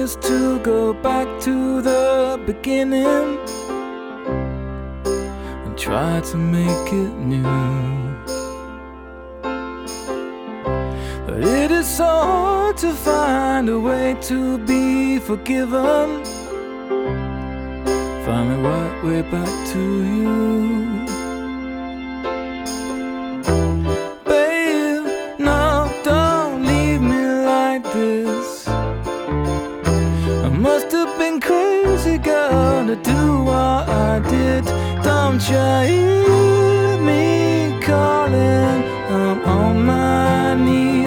just to go back to the beginning and try to make it new. But it is so hard to find a way to be forgiven. Find the right way back to you. Babe, no, don't leave me like this. I must have been crazy, girl, to do what I did. Don't you hear me calling? I'm on my knees.